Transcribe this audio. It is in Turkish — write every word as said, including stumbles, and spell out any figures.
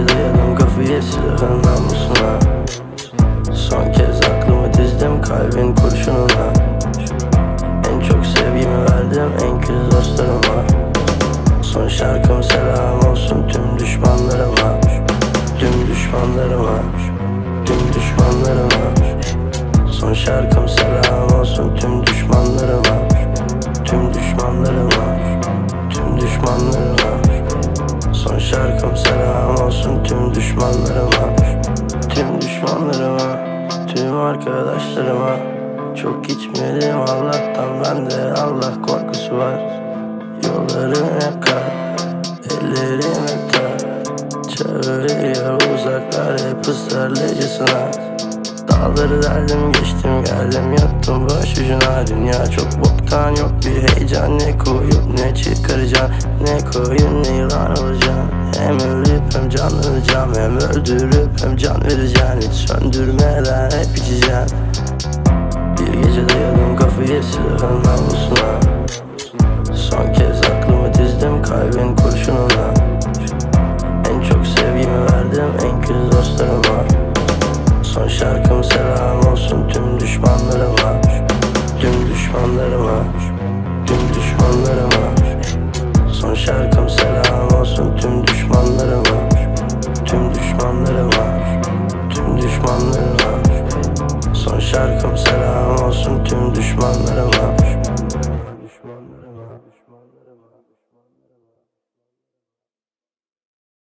gece dayadım kafayı silahın namusuna. Son kez aklımı dizdim kalbin kurşununa. En çok sevgimi verdim en kötü dostlarıma. Son şarkım selam olsun tüm düşmanlarıma. Tüm düşmanlarıma. Tüm düşmanlarıma. Son şarkım selam olsun tüm düşmanlarıma. Tüm düşmanlarıma. Tüm düşmanlarıma. Son şarkım selam olsun tüm düşmanlarıma. Tüm düşmanlarıma. Tüm arkadaşlarıma. Çok içmedim Allah'tan, bende Allah korkusu var. Yollarım hep kar, ellerim hep dar. Çağırıyor uzaklar hep ısrarlıcısına. Dağları deldim geçtim geldim yattım başucuna. Dünya çok boktan, yok bir heyecan. Ne koyup ne çıkaracağım, ne koyun ne yılan olacağım. Hem ölüp hem canlanacağım, hem öldürüp hem can vereceğim. Hiç söndürmeden hep içeceğim. Bir gece dayadım kafayı silahın namusuna.